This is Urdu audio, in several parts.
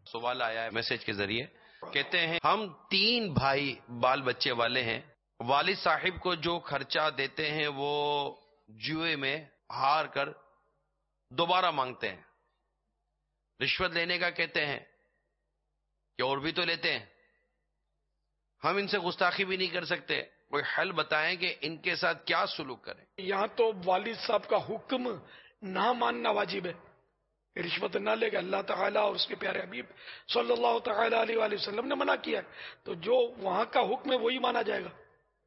سوال آیا ہے میسج کے ذریعے، کہتے ہیں ہم 3 بھائی بال بچے والے ہیں، والد صاحب کو جو خرچہ دیتے ہیں وہ جوئے میں ہار کر دوبارہ مانگتے ہیں، رشوت لینے کا کہتے ہیں کہ اور بھی تو لیتے ہیں، ہم ان سے گستاخی بھی نہیں کر سکتے، کوئی حل بتائیں کہ ان کے ساتھ کیا سلوک کریں؟ یہاں تو والد صاحب کا حکم نہ ماننا واجب ہے، رشوت نہ لے کے اللہ تعالیٰ اور اس کے پیارے حبیب صلی اللہ تعالیٰ علیہ وآلہ وسلم نے منع کیا ہے، تو جو وہاں کا حکم ہے وہی مانا جائے گا۔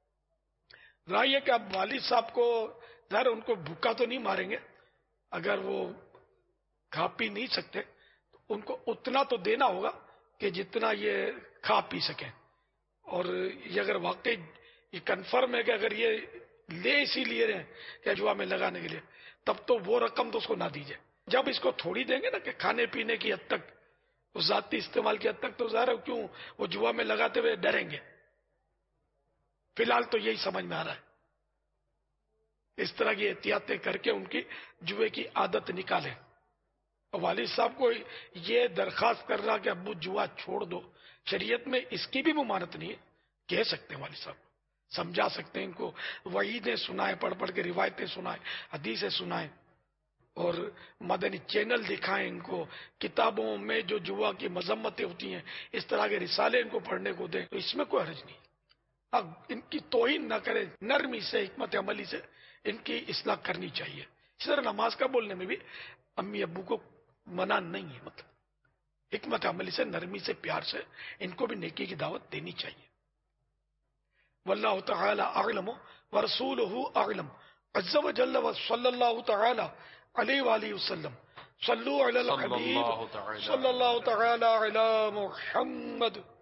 رائے کہ آپ والد صاحب کو ظاہر ان کو بھوکا تو نہیں ماریں گے، اگر وہ کھا پی نہیں سکتے تو ان کو اتنا تو دینا ہوگا کہ جتنا یہ کھا پی سکیں، اور یہ اگر واقعی یہ کنفرم ہے کہ اگر یہ لے اسی لیے رہے کہ جوا میں لگانے کے لیے، تب تو وہ رقم تو اس کو نہ دیجیے۔ جب اس کو تھوڑی دیں گے نا کہ کھانے پینے کی حد تک، اس ذاتی استعمال کی حد تک، تو ظاہر ہے کیوں وہ جوا میں لگاتے ہوئے ڈریں گے۔ فی الحال تو یہی سمجھ میں آ رہا ہے، اس طرح کی احتیاطیں کر کے ان کی جوئے کی عادت نکالیں۔ اور والد صاحب کو یہ درخواست کرنا کہ ابو جوا چھوڑ دو، شریعت میں اس کی بھی ممانعت نہیں ہے، کہہ سکتے ہیں والد صاحب، سمجھا سکتے ہیں ان کو، وعیدیں سنائیں، پڑھ پڑھ کے روایتیں سنائیں، حدیثیں سنائیں، اور مدنی چینل دکھائیں ان کو، کتابوں میں جو جوا کی مذمتیں ہوتی ہیں اس طرح کے رسالے ان کو پڑھنے کو دیں، تو اس میں کوئی حرج نہیں۔ اب ان کی توہین نہ کریں، نرمی سے، حکمت عملی سے ان کی اصلاح کرنی چاہیے۔ اس طرح نماز کا بولنے میں بھی امی ابو کو منع نہیں ہے، مطلب حکمت عملی سے، نرمی سے، پیار سے ان کو بھی نیکی کی دعوت دینی چاہیے۔ واللہ تعالی اعلم ورسولہ اعلم عز وجل وصلی اللہ تعالی علیہ وآلہ وسلم۔ صلو علی الحبیب صلی اللہ تعالی علی محمد۔